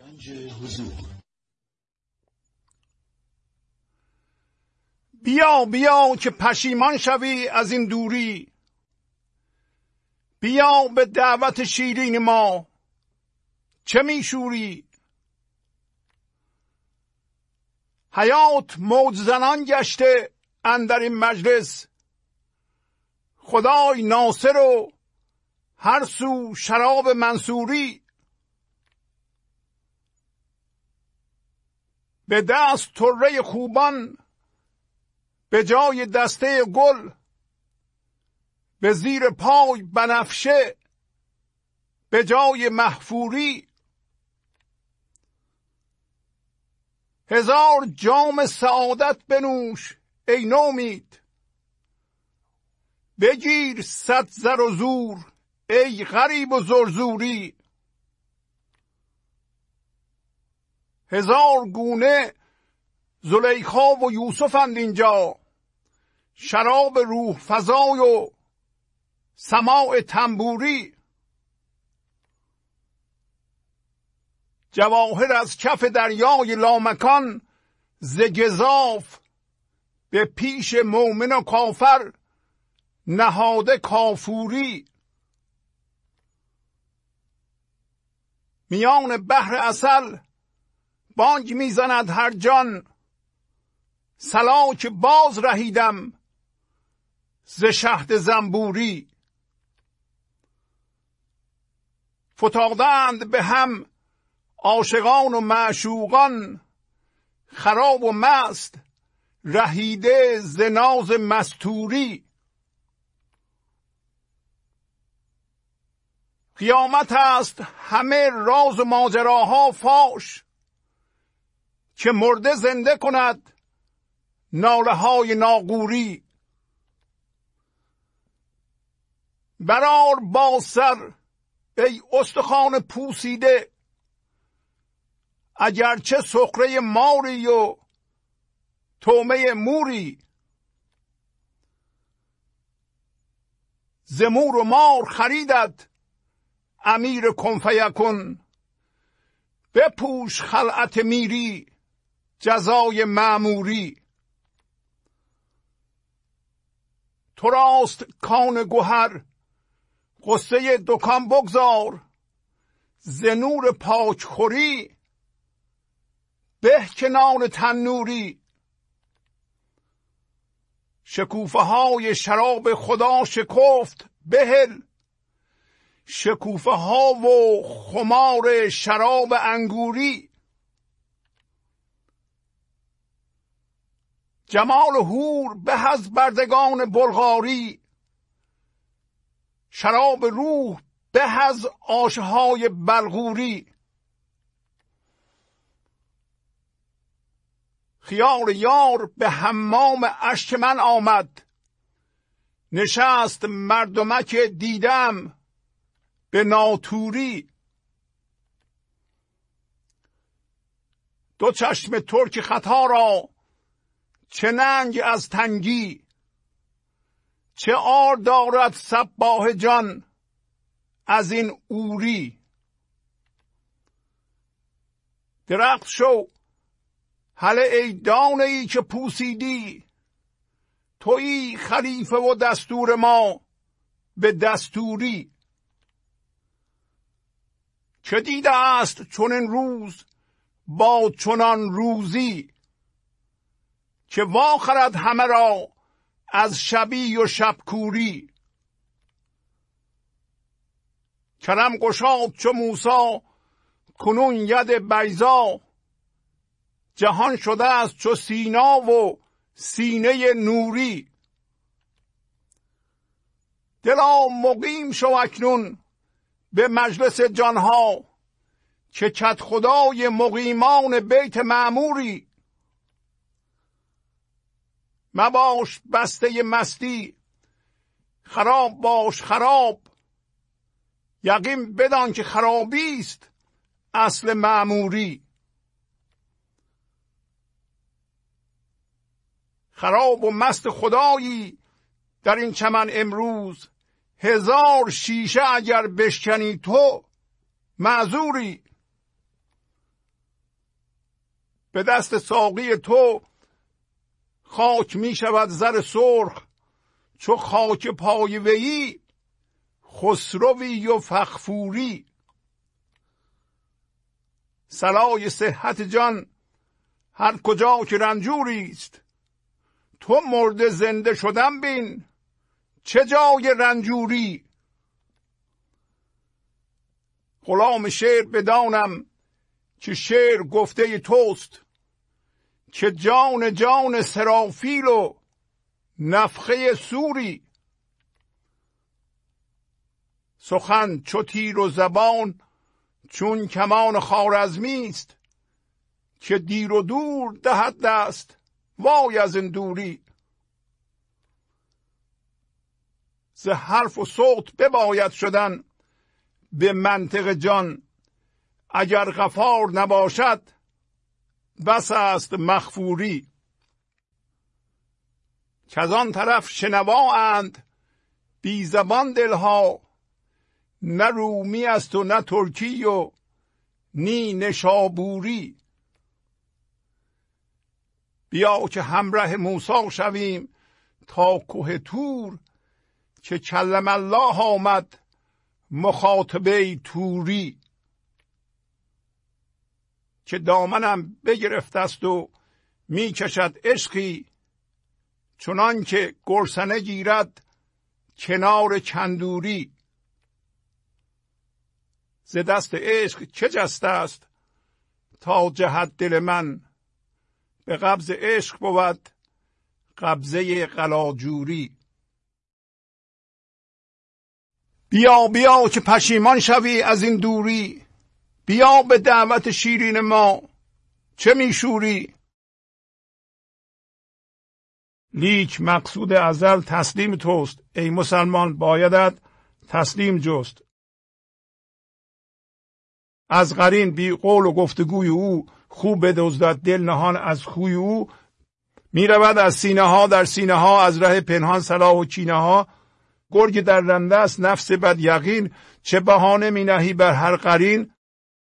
گنج حضور. بیا بیا که پشیمان شوی از این دوری، بیا به دعوت شیرین ما چه میشوری. حیات موج زنان گشته اندر این مجلس، خدای ناصر و هر سو شراب منصوری. به دست طره خوبان به جای دسته گل، به زیر پای بنفشه به جای محفوری. هزار جام سعادت بنوش ای نومید، بگیر 100 زر و زور ای غریب و زرزوری. هزار گونه زلیخا و یوسفند اینجا، شراب روح فزای و سماع تنبوری. جواهر از کف دریای لامکان ز گزاف، به پیش مؤمن و کافر نهاده کافوری. میان بحر عسل بانگ میزند هر جان، صلا که باز رهیدم ز شهد زنبوری. فتادند به هم عاشقان و معشوقان، خراب و مست رهیده ز ناز مستوری. قیامت است همه راز و ماجراها فاش، که مرده زنده کند ناله های ناقوری. برار با سر ای استخوان پوسیده، اگرچه سخره ماری و طعمه موری. ز مور و مار خریدت امیر کن فیکن، بپوش خلعت میری جزای مأموری. تو راست کان گوهر قصه دکان بگذار، ز نور پاک خوری به که نان تنوری. شکوفه های شراب خدا شکفت بهل، شکوفه ها و خمار شراب انگوری. جمال حور به از بردگان بلغاری، شراب روح به از آشه های بلغوری. خیال یار به حمام اشک من آمد، نشست مردمک دیدم به ناتوری. دو چشم ترک خطا را چه ننگ از تنگی، چه عار دارد صباح جان از این عوری. درخت شو هله ای دانه ای که پوسیدی، تویی خلیفه و دستور ما به دستوری. چه دیده است چنین روز با چنان روزی، که واخرد همه را از شبی و شبکوری. کرم گشاد چو موسی کنون ید بیضا، جهان شده است چو سینا و سینه نوری. دلا مقیم شو اکنون به مجلس جانها، که کت خدای مقیمان بیت معموری. مباش بسته مستی خراب باش خراب، یقین بدان که خرابی است اصل معموری. خراب و مست خدایی در این چمن امروز، 1000 شیشه اگر بشکنی تو معذوری. به دست ساقی تو خاک می شود زر سرخ. چو خاک پای ویی خسروی و فغفوری. صلای صحت جان هر کجا که رنجوری است. تو مرده زنده شدن بین چه جای رنجوری. غلام شعر بدانم که شعر گفته توست. که جان جان سرافیل و نفخه سوری. سخن چو تیر و زبان چون کمان خوارزمی است. که دیر و دور دهد دست وای از این دوری. ز حرف و صوت بباید شدن به منطق جان. اگر غفار نباشد بس است مغفوری. که از آن طرف شنوا اند بی زبان دلها. نه رومی است و نه ترکی و نی نشابوری. بیا که همراه موسی شویم تا کوه طور. که کلم الله آمد مخاطبه توری. که دامنم بگرفت است و می کشد عشقی. چنان که گرسنه گیرد کنار کندوری. ز دست عشق چه جسته است تا جهت دل من. به قبض عشق بود قبضه قلاجوری. بیا بیا که پشیمان شوی از این دوری. بیا به دعوت شیرین ما چه میشوری. لیک مقصود ازل تسلیم توست. ای مسلمان بایدت تسلیم جست. از قرین بی قول و گفتگوی او. خوب بدزدد دل نهان از خوی او. می رود از سینه ها در سینه ها. از ره پنهان صلاح و کینه ها. گرگ در رنده است نفس بد یقین. چه بهانه می نهی بر هر قرین.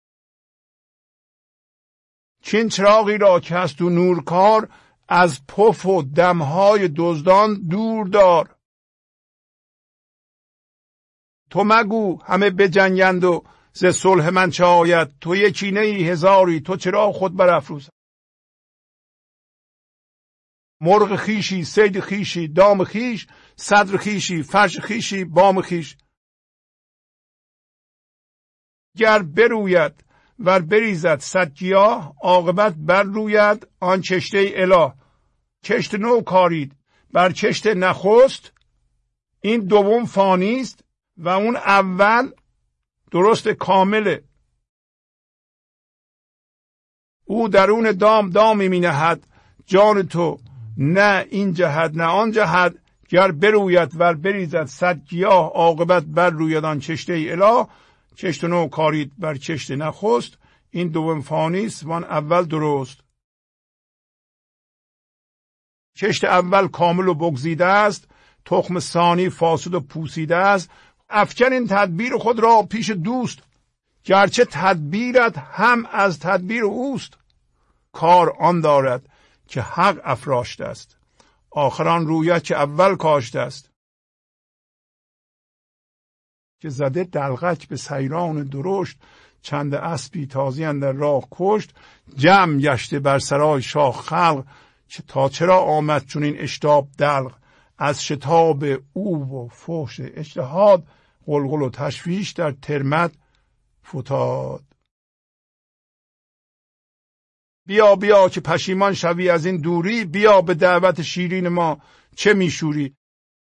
چین چراغی را که هست و نورکار. از پف و دمهای دزدان دور دار. تو مگو همه بجنگند و ز صلح من چه آید. تو یکی نه هزاری تو چرا خود برافروز. مرغ خیشی صید خیشی دام خیش. صدر خیشی فرش خیشی بام خیش. گر بروید ور بریزد صد گیاه. عاقبت بر روید آن چشته اله. کشت نو کارید بر کشت نخست. این دوم فانی است و اون اول درست کامله. او درون دام دامی می نهد. جان تو نه این جهت نه آن جهت. گر بروید ور بریزد صد گیاه. عاقبت بر روید آن چشته اله. کشت نو کارید بر کشت نخست. این دوم فانی است وان اول درست. کشت اول کامل و بگزیده است. تخم ثانی فاسد و پوسیده است. افکن این تدبیر خود را پیش دوست. گرچه تدبیرت هم از تدبیر اوست. کار آن دارد که حق افراشته است. آخران رویت که اول کاشته است. که زده دلغک به سیران درشت. چند اسبی تازی اندر راه کشت. جمع گشته بر سرای شاه خلق. که تا چرا آمد چون این اشتاب دلق. از شتاب او و فحش اجتهاد. غلغل و تشویش در ترمت فتاد. بیا بیا که پشیمان شوی از این دوری. بیا به دعوت شیرین ما چه میشوری.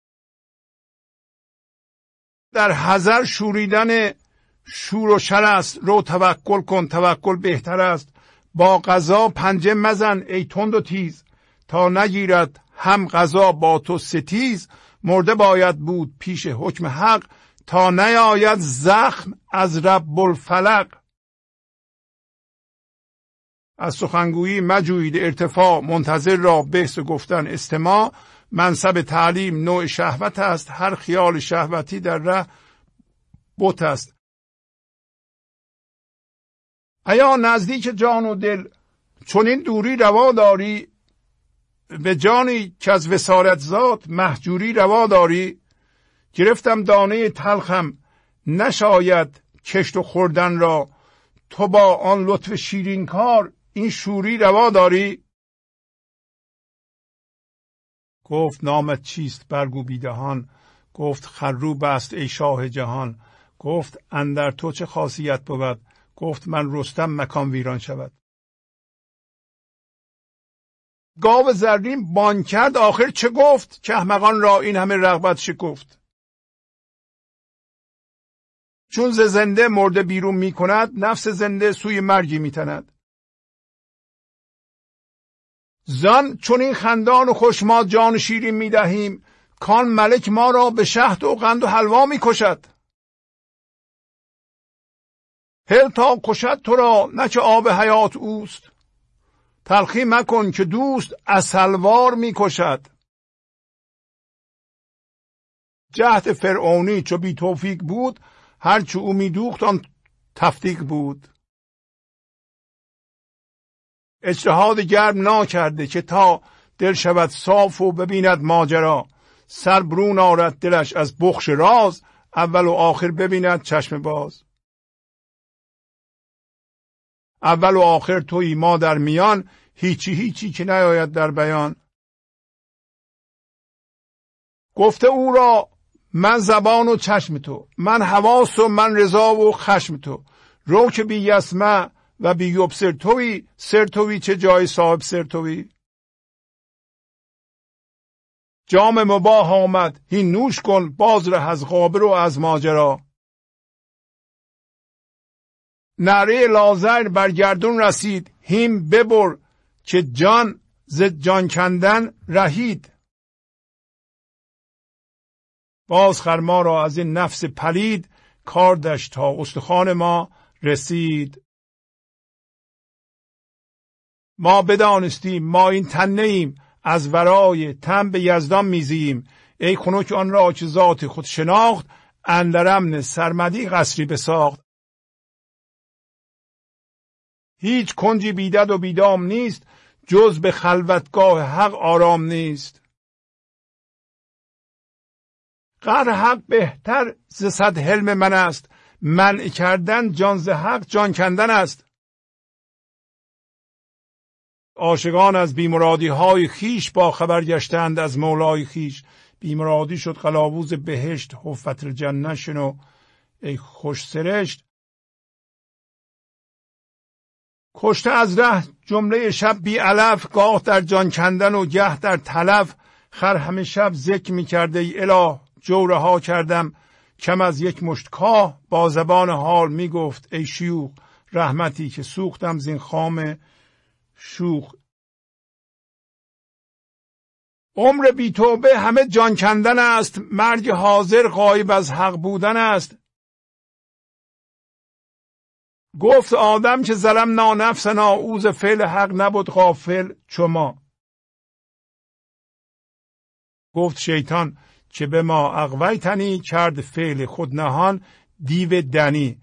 در حذر شوریدن شور و شر است. رو توکل کن توکل بهتر است. با قضا پنجه مزن ای تند و تیز. تا نگیرد هم قضا با تو ستیز. مرده باید بود پیش حکم حق. تا نیاید زخم از رب الفلق. از سخنگویی مجوید ارتفاع. منتظر را بحث گفتن استماع. منصب تعلیم نوع شهوت است. هر خیال شهوتی در ره بت است. ایا نزدیک جان و دل چون این دوری روا داری، به جانی که از وصالت زاد مهجوری روا داری. گرفتم دانه تلخم نشاید کشت و خوردن را، تو با آن لطف شیرین کار این شوری روا داری. گفت نامت چیست برگو بیدهان، گفت خروب است ای شاه جهان. گفت اندر تو چه خاصیت بود، گفت من رستم مکان ویران شود. گاو زرین بانگ کرد آخر چه گفت، که احمقان را این همه رغبت شکفت. چون ز زنده مرده بیرون می کند، نفس زنده سوی مرگی می تند. زان چون این خندان و خوش ما جان شیرین می دهیم، کان ملک ما را به شهد و قند و حلوا می کشد. هل تا کشد تو را نه که آب حیات اوست، تلخی مکن که دوست عسلوار می کشد. جهد فرعونی چو بی توفیق بود، هرچه او می دوخت آن تفتیق بود. اجتهاد گرم ناکرده که تا دل شود صاف و ببیند ماجرا. سر برون آرد دلش از بخش راز، اول و آخر ببیند چشم باز. اول و آخر تویی ما در میان، هیچی که نیاید در بیان. گفته او را من زبان و چشم تو، من حواس و من رضا و خشم تو. رو که بی یسمع و بی یبصر تویی، سر تویی چه جای صاحب سر تویی. جام مباح آمد هین نوش کن، باز ره از غابر و از ماجرا. نعره لازر بر گردون رسید، هین ببر که جان ز جان کندن رهید. باز خر ما را از این نفس پلید، کاردش تا استخوان ما رسید. ما بدانستیم ما این تن نیم، از ورای تن به یزدان میزیم. ای خنک آن را که ذات خود شناخت، اندر امن سرمدی قصری بساخت. هیچ کنجی بیدد و بیدام نیست، جز به خلوتگاه حق آرام نیست. قهر حق بهتر ز صد حلم من است، منع کردن جان ز حق جان کندن است. عاشقان از بیمرادی های خیش با خبر گشتند از مولای خیش. بیمرادی شد قلاووز بهشت، حفت الجنه شنو ای خوش سرشت. کشته از ره جمله شب بی علف، گاه در جان کندن و گه در تلف. خر همه شب ذکر می کرده ای اله، جوره ها کردم کم از یک مشت کاه. با زبان حال می گفت ای شیوخ، رحمتی که سوختم زین خام شوخ. عمر بی توبه همه جان کندن است، مرگ حاضر غایب از حق بودن است. گفت آدم که ظلمنا نفسنا، او ز فعل حق نبود غافل چو ما. گفت شیطان که به ما اغویتنی، کرد فعل خود نهان دیو دنی.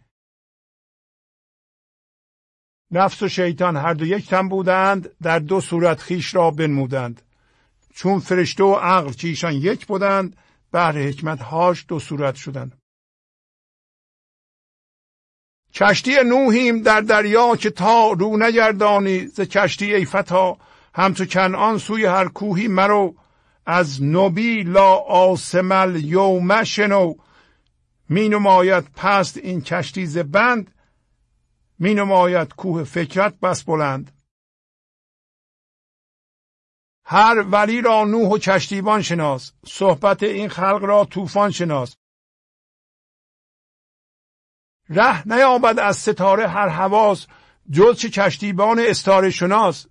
نفس و شیطان هر دو یک تن بودند، در دو صورت خیش را بنمودند. چون فرشته و عقل که ایشان یک بودند، بهر حکمت هاش دو صورت شدند. کشتی نوحیم در دریا که تا رو نگردانی ز کشتی ای فتا. همچو کنعان سوی هر کوهی مرو، از نبی لا آسم الیوم شنو. می نماید پست این کشتی ز بند، می نماید کوه فکرت بس بلند. هر ولی را نوح و کشتیبان شناس، صحبت این خلق را طوفان شناس. ره نیابد از ستاره هر حواس، جز چه کشتیبان استاره شناس.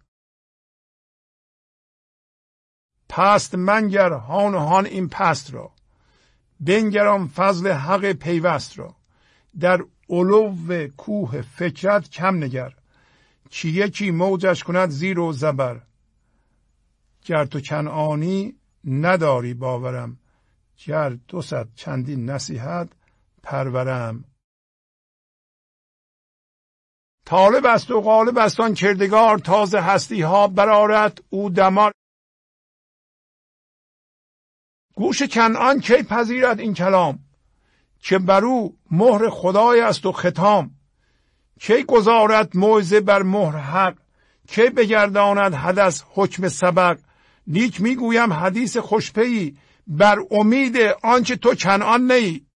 پست منگر هان و هان این پست را، بنگران فضل حق پیوست را. در علو کوه فکرت کم نگر، که یکی موجش کند زیر و زبر. گر تو کنعانی نداری باورم، گر 200 چندین نصیحت پرورم. طالب است و غالب است آن کردگار، تازه هستی ها برآرد او دمار. گوش کنعان کی پذیرد این کلام، که بر او مهر خدای است و ختام. کی گذارد موعظه بر مهر حق، کی بگرداند حدث حکم سبق. لیک میگویم حدیث خوشپیی، بر امید آنچه تو کنعان نیی.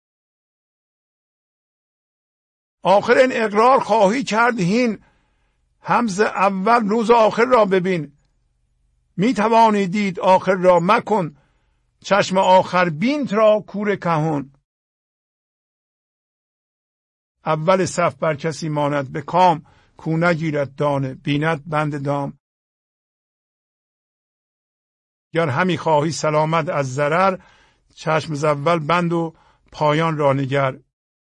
آخر این اقرار خواهی کرد هین، همز اول روز آخر را ببین. می توانی دید آخر را مکن، چشم آخر بینت را کور کهون. اول صف بر کسی ماند به کام، کو نگیرد دانه بیند بند دام. گر همی خواهی سلامت از ضرر، چشم ز اول بند و پایان را نگر.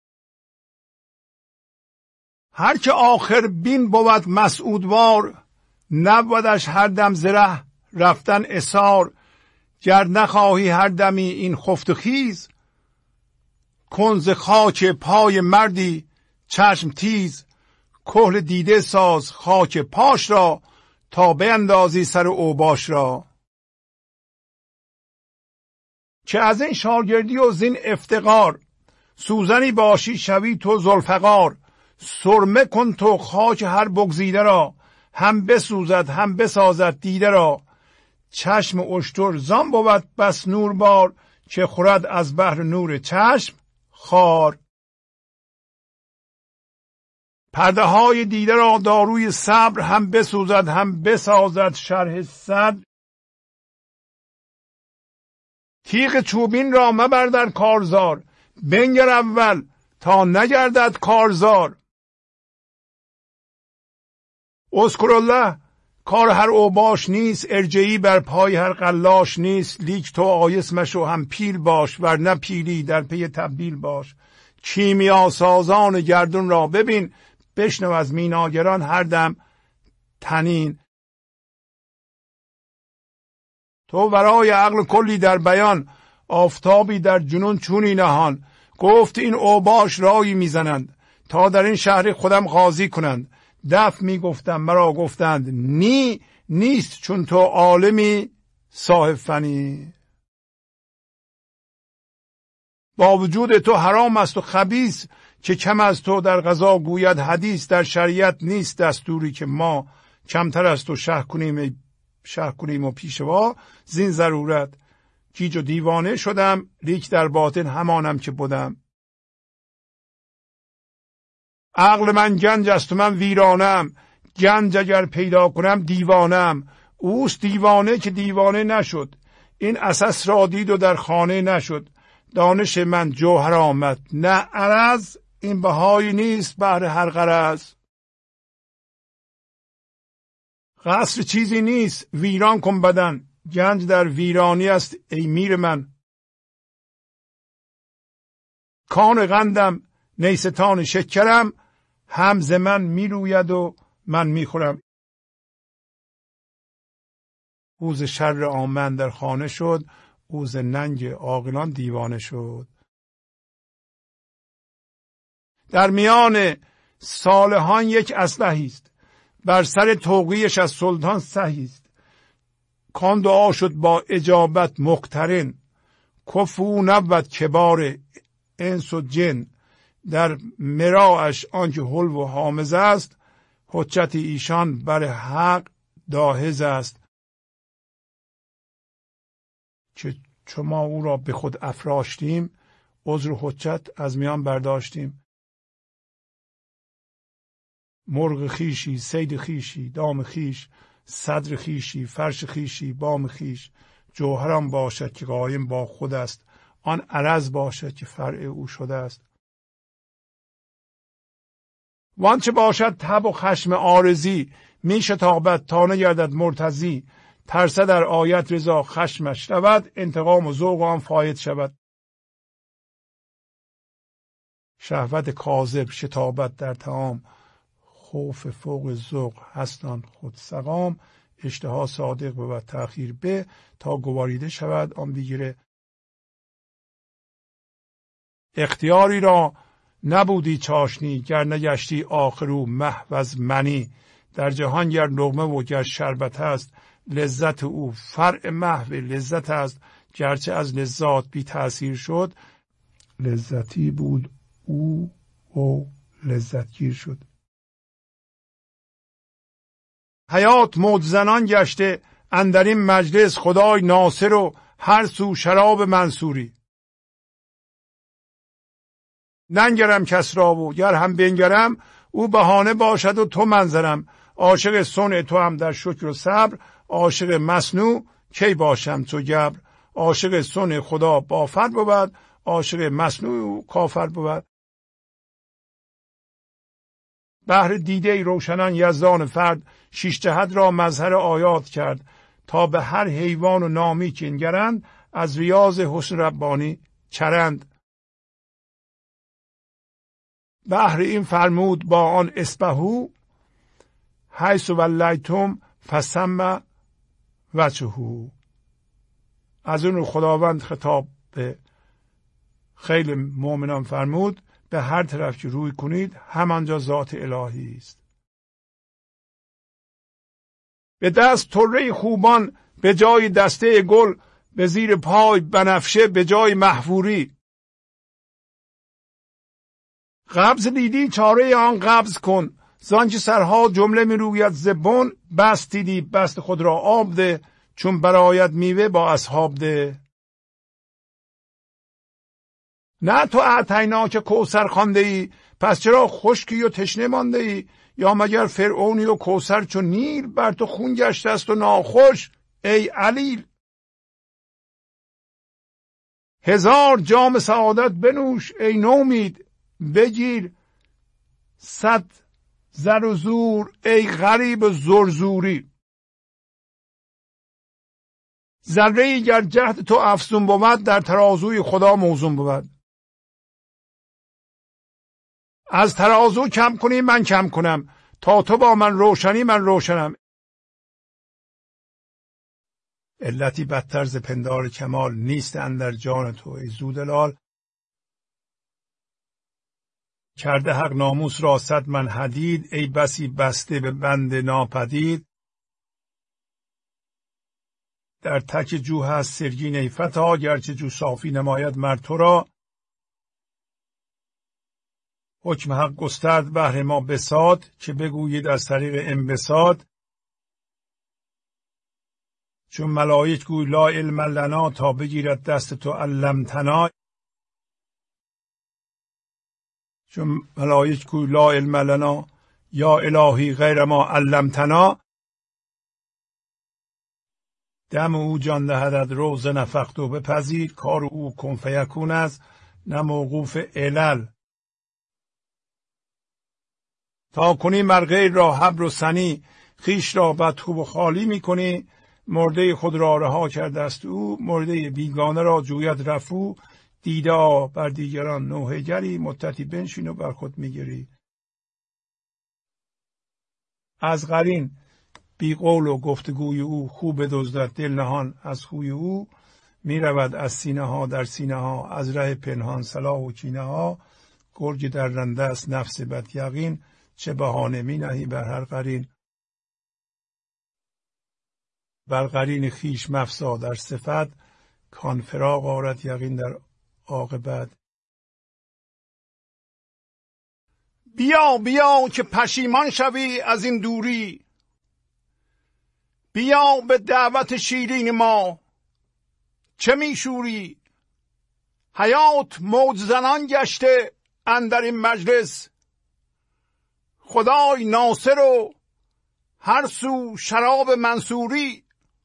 هر که آخر بین بود مسعودوار، نبودش هر دم زره رفتن اثار. گر نخواهی هر دمی این خفت خیز، کن ز خاک پای مردی چشم تیز. کحل دیده ساز خاک پاش را، تا بیندازی سر اوباش را. که از این شاگردی و زین افتقار، سوزنی باشی شوی تو ذوالفقار. سرمه کن تو خاک هر بگزیده را، هم بسوزد هم بسازد دیده را. چشم اشتر زان بود بس نوربار، که خورد از بحر نور چشم خار. پرده های دیده را داروی صبر، هم بسوزد هم بسازد شرح صدر. تیغ چوبین را مبر در کارزار، بنگر اول تا نگردد کارزار. اذکرالله کار هر اوباش نیست، ارجعی بر پای هر قلاش نیست. لیک تو آیس مشو هم پیل باش، ورنه پیلی در پی تبدیل باش. کیمیا سازان گردون را ببین، بشنو از میناگران هر دم طنین. تو ورای عقل کلی در بیان، آفتابی در جنون چونی نهان. گفت این اوباش رایی میزنند، تا در این شهر خودم قاضی کنند. دف میگفتم مرا گفتند نی، نیست چون تو عالمی صاحب فنی. با وجود تو حرام است و خبیث، که کم از تو در قضا گوید حدیث. در شریعت نیست دستوری که ما کمتر از تو شه کنیم و پیشوا. زین ضرورت گیج و دیوانه شدم، لیک در باطن همانم که بودم. عقل من گنج است و من ویرانم، گنج اگر پیدا کنم دیوانم. اوست دیوانه که دیوانه نشد، این اساس را دید و در خانه نشد. دانش من جوهر آمد نه عرض، این بهایی نیست بهر هر غرض. قصر چیزی نیست ویران کن بدن، گنج در ویرانی است ای میر من. کان قندم نیستان شکرم، هم ز من میروید و من میخورم. اوز شر آمن در خانه شد، اوز ننگ عاقلان دیوانه شد. در میان صالحان یک اصلحی است، بر سر توقیش از سلطان سهی است. کان دعا شد با اجابت مقترن، کفو نبود کبار انس و جن. در مراعش آنکه حلو و حامز است، حجت ایشان بر حق داهز است. که چون ما او را به خود افراشتیم، عذر و حجت از میان برداشتیم. مرغ خیشی، صید خیشی، دام خیش، صدر خیشی، فرش خیشی، بام خیش. جوهرم باشد که قایم با خود است، آن عرض باشد که فرع او شده است. وانچه باشد تب و خشم عارضی، می شتابد تا نگردد مرتضی. ترسه در آیت رضا خشمش رود، انتقام و ذوق آن فاید شود. شهوت کاذب شتابت در طعام، خوف فوق ذوق هستان خود سقام. اشتها صادق بود تأخیر به، تا گواریده شود آن بیگیره. اختیاری را نبودی چاشنی گر نگشتی آخرو محو از منی. در جهان گر لقمه و گر شربت است، لذت او فرع محو لذت است. گرچه از لذات بی تأثیر شد، لذتی بود او و لذتگیر شد. حیات موج زنان گشته اندر این مجلس، خدای ناصر و هر سو شراب منصوری. ننگرم کس را و گر هم بنگرم، او بهانه باشد و تو منظرم. عاشق صنع تو هم در شکر و صبر، عاشق مصنوع کی باشم چو گبر. عاشق صنع خدا بافر بود، عاشق مصنوع کافر بود. بهر دیده روشنان یزدان فرد، شش جهت را مظهر آیات کرد. تا به هر حیوان و نامی که انگرند، از ریاض حسن ربانی چرند. بهر این فرمود با آن اسبهو، حیث ولیتم فثم وجهه. از اون خداوند خطاب به خیلی مؤمنان فرمود به هر طرف که روی کنید همانجا ذات الهی است. به دست طره خوبان به جای دسته گل، به زیر پای بنفشه به جای محفوری. قبض دیدی چاره آن قبض کن، زانچه سرها جمله می روید زبون. بست دیدی بست خود را آب ده، چون برآید میوه با اصحاب ده. نه تو اعطینا که کوثر خوانده ای، پس چرا خشکی و تشنه مانده ای؟ یا مگر فرعونی و کوثر چون نیل، بر تو خون گشته است و ناخوش ای علیل. هزار جام سعادت بنوش ای نومید، بگیر 100 زر و زور ای غریب زرزوری. ذره گر جهد تو افزون بود، در ترازوی خدا موزون بود. از ترازو کم کنی من کم کنم، تا تو با من روشنی من روشنم. علتی بدتر ز پندار کمال، نیست اندر جان تو ای زودلال. کرده حق ناموس را 100 من حدید، ای بسی بسته به بند ناپدید. در تک جو هست سرگین ای فتا، گرچه جو صافی نماید مر تو را. حکم حق گسترد بهر ما بساط، که بگویید از طریق انبساط. چون ملائک گوی لا علم لنا، تا بگیرد دست تو علمتنا. چون ملائک گوی لا علم لنا یا الهی غیر ما علمتنا. دم او جان دهدت روز نفخت و بپذیر، کار او کن فیکون است نه موقوف علل. تا کنی مر غیر را حبر و ثنی، خویش را بدخو و خالی میکنی. مرده خود را رها کرده است او، مرده بیگانه را جوید رفو. دیده بر دیگران نوحه گری، مدتی بنشین و بر خود میگری. از قرین بی قول و گفتگوی او، خوب دزدد دل نهان از خوی او. می رود از سینه ها در سینه ها، از ره پنهان صلاح و کینه ها. گرگ در رنده است نفس بد یقین، چه بهانه می نهی بر هر قرین. بر قرین خویش مفزا در صفت، کان فراق آرد یقین در عاقبت. بیا بیا که پشیمان شوی از این دوری، بیا به دعوت شیرین ما چه میشوری. حیات موج زنان گشته اندر این مجلس، خدای ناصر و هر سو شراب منصوری.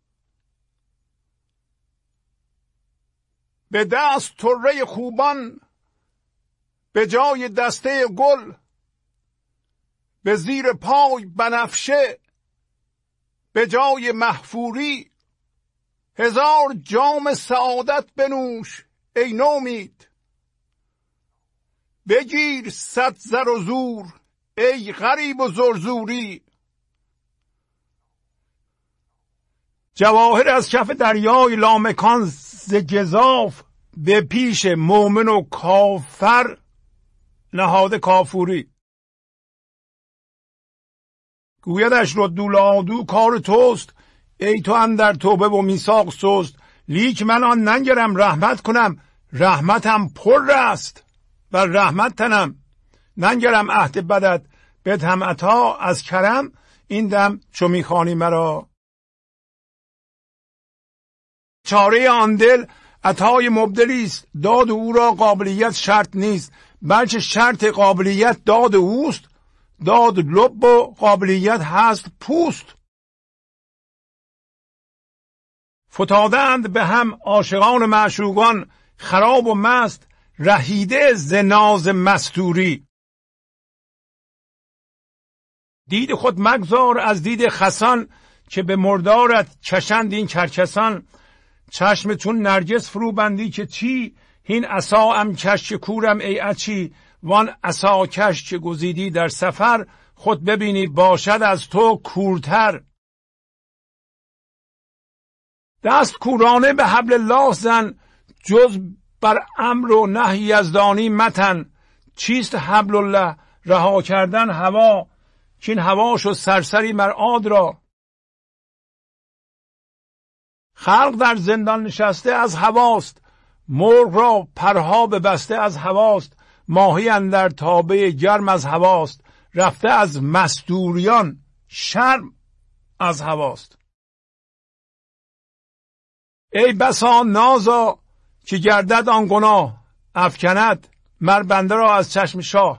به دست طره خوبان به جای دسته گل، به زیر پای بنفشه به جای محفوری. هزار جام سعادت بنوش ای نومید، بگیر 100 زر و زور ای غریب و زرزوری. جواهر از کف دریای لامکان ز گزاف، به پیش مؤمن و کافر نهاده کافوری. گویدش ردولادو کار توست، ای تو اندر توبه و میثاق سست. لیک من آن ننگرم رحمت کنم، رحمتم پر است و رحمت تنم. ننگرم عهد بدت بدهم عطا، از کرم این دم چو میخوانی مرا. چاره آن دل عطای مبدلی است، داد او را قابلیت شرط نیست. بلکه شرط قابلیت داد اوست، داد لب و قابلیت هست پوست. فتادند به هم عاشقان معشوقان، خراب و مست رهیده ز ناز مستوری. دید خود مگذار از دید خسان، که به مردارت چشند این کرکسان. چشم چون نرگس فرو بندی که چی، هین عصا ام کش که کورم ای اچی. وان عصا کش که گزیدی در سفر، خود ببینی باشد از تو کورتر. دست کورانه به حبل الله زن، جز بر امر و نهی یزدانی متن. چیست حبل الله؟ رها کردن هوا، کین هوا شد سرسری مرعاد را. خلق در زندان نشسته از هواست، مرغ را پرها ببسته از هواست. ماهی اندر تابه گرم از هواست، رفته از مستوریان شرم از هواست. ای بسا نازا که گردد آن گناه، افکند مر بنده را از چشم شاه.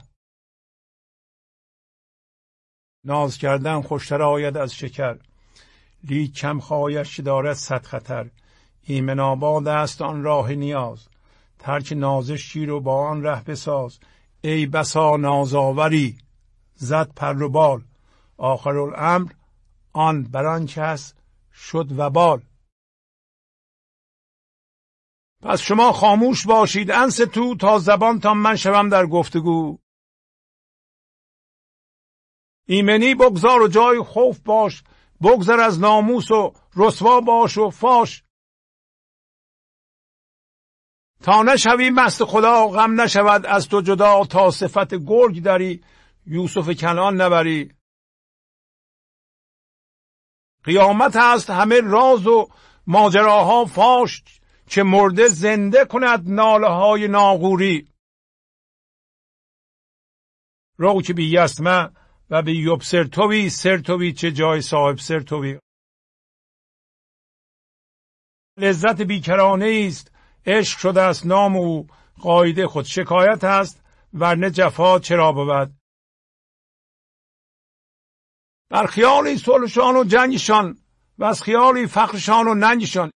ناز کردن خوشتر آید از شکر، لیک کم خواهش که دارد صد خطر. ایمن آباد است آن راه نیاز، ترک نازش گیر و با آن ره بساز. ای بسا نازآوری زد پر و بال، آخرالامر آن بر آن کس شد وبال. پس شما خاموش باشید انصتو، تا زبان تا من شوم در گفتگو. ایمنی بگذار و جای خوف باش، بگذر از ناموس و رسوا باش و فاش. تا نشوی مست خدا غم نشود از تو جدا، تا صفت گرگ داری یوسف کنعان نبری. قیامت هست همه راز و ماجراها فاش، که مرده زنده کند ناله های ناغوری. رو که بی یسمع و بی یبصر توی، سر توی چه جای صاحب سر توی. لذت بیکرانه است عشق شده است نام او، قاعده خود شکایت است ورنه جفا چرا بود. در خیالی صلحشان و جنگشان، و از خیالی فخرشان و ننگشان.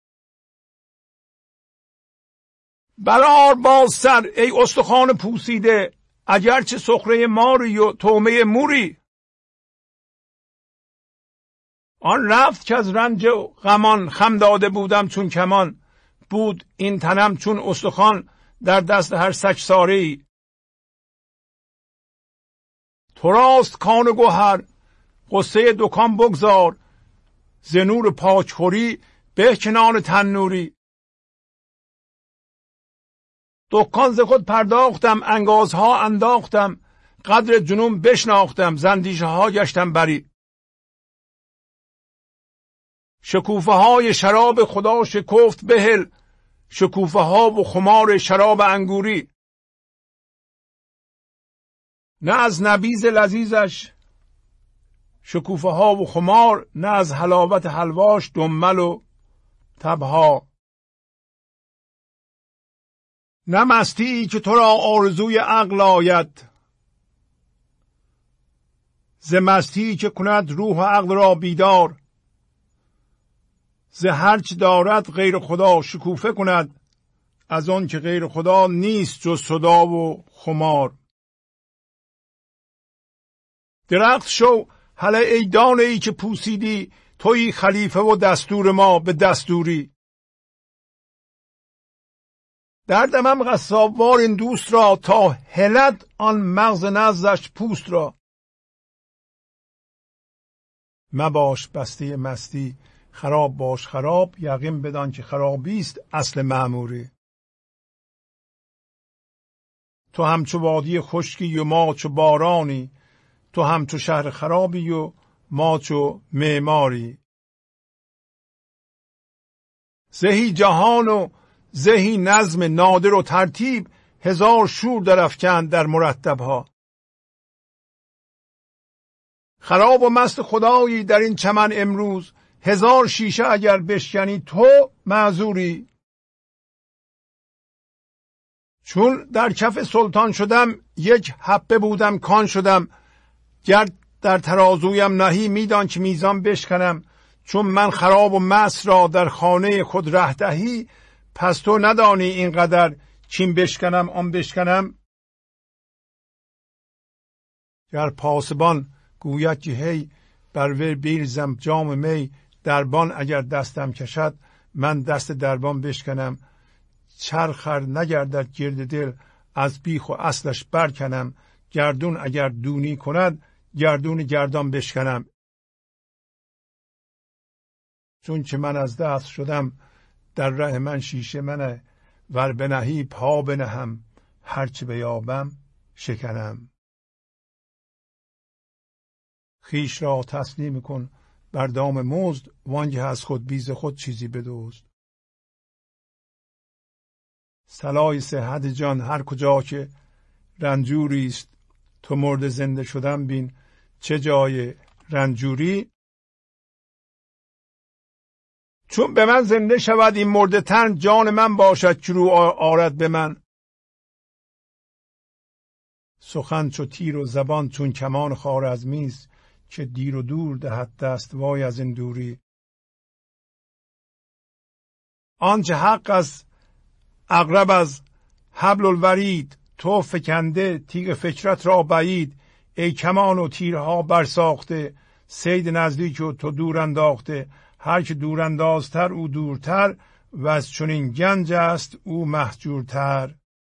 برآر باز سر ای استخوان پوسیده، اگرچه سخره ماری و طعمه موری. آن رفت که از رنج و غمان، خم داده بودم چون کمان. بود این تنم چون استخوان در دست هر سگساری. تو راست کان و گوهر قصه دکان بگذار، ز نور پاکخوری به کنان تنوری. دکان ز خود پرداختم انگازها انداختم، قدر جنون بشناختم زندیشه ها گشتم بری. شکوفه های شراب خدا شکفت بهل، شکوفه ها و خمار شراب انگوری. نه از نبیذ لذیذش شکوفه ها و خمار، نه از حلاوت حلواش دنبل و تبها. نه مستی که تو را آرزوی عقل آید، ز مستی که کند روح و عقل را بیدار. ز هرچه دارد غیر خدا شکوفه کند، از آن که غیر خدا نیست جز صدا و خمار. درخت شو هله ای دانه ای که پوسیدی، تویی خلیفه و دستور ما به دستوری. دردمم قصابوار این دوست را، تا هلد آن مغز نزدش پوست را. مباش بسته مستی خراب باش خراب، یقین بدان که خرابی است اصل مأموری. تو همچو وادی خشکی و ما چو بارانی، تو همچو شهر خرابی و ما چو معماری. زهی جهان و زهی نظم نادر و ترتیب، هزار شور درافکند در مرتبها. خراب و مست خدایی در این چمن امروز، هزار شیشه اگر بشکنی تو معذوری. چون در کف سلطان شدم یک حبه بودم کان شدم، گرد در ترازویم نهی میدان که میزان بشکنم. چون من خراب و مست را در خانه خود ره دهی، پس تو ندانی اینقدر چین بشکنم آن بشکنم. گر پاسبان گوید که هی بر وی بیرزم جام می، دربان اگر دستم کشد من دست دربان بشکنم. چرخر نگردد گرد دل از بیخ و اصلش برکنم، گردون اگر دونی کند گردون گردان بشکنم. چون که من از دست شدم در ره من شیشه منه، ور بنهی پا بنهم هرچه بیابم شکنم. خیش را تسلیم کن بر دام مزد، وانگه از خود بیز خود چیزی بدزد. صلاح صحت جان هر کجا که رنجوری است، تو مرد زنده شدن بین چه جای رنجوری. چون به من زنده شود این مرده تن، جان من باشد که رو آرد به من. سخن چو تیر و زبان چون کمان خوارزمی است، که دیر و دور دهد دست وای از این دوری. آنچه حق از عقرب از حبل الورید، تو فکنده تیغ فکرت را بعید. ای کمان و تیرها برساخته، صید نزدیک و تو دور انداخته. هر که دور اندازتر او دورتر، و از چنین گنج است او مهجورتر.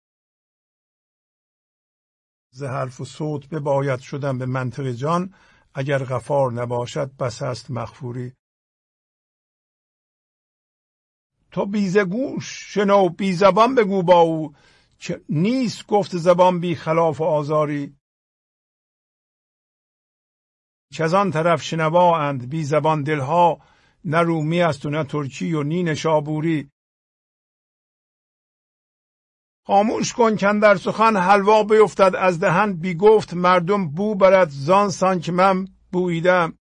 ز حرف و صوت بباید شدن به منطق جان، اگر غفار نباشد بس است مغفوری. تو بی ز گوش شنو بی زبان بگو با او، که نیست گفت زبان بی خلاف و آزاری. که از آن طرف شنوا اند بی زبان دلها، نه رومی است و نه ترکی و نی نشابوری. خاموش کن کاندر سخن حلوا بیفتد از دهن، بی گفت مردم بو برد زان سان که من بوییدم.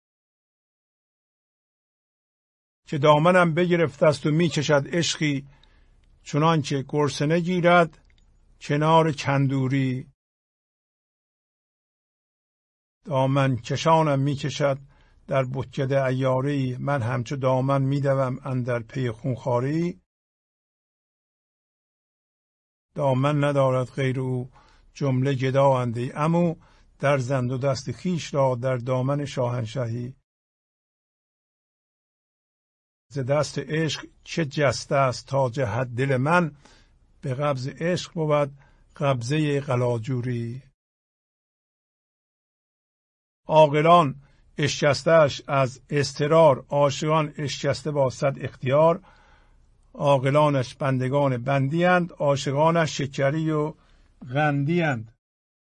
که دامنم بگرفت است و می کشد عشقی، چنان که گرسنه گیرد کنار کندوری. دامن کشانم می کشد در بتکده عیاری، من همچو دامن می دوم اندر پی خونخواری. دامن ندارد غیر او جمله گدااند عمو، در زند و دست خیش را در دامن شاهنشهی. ز دست عشق چه جسته است تا جهت دل من، به قبض عشق بود قبضه قلاجوری. عاقلان اشکسته‌اش از اضطرار، عاشقان اشکسته با صد اختیار. عاقلانش بندگان بندی اند، عاشقانش شکری و قندی اند.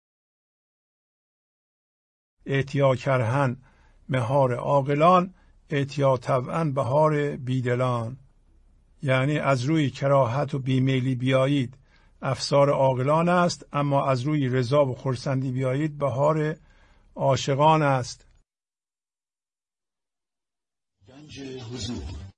اعتیا کرهن مهار عاقلان، اعتیا طبعا بهار بیدلان. یعنی از روی کراهت و بیمیلی بیایید افسار عاقلان است، اما از روی رضا و خرسندی بیایید بهار عاشقان است. گنج حضور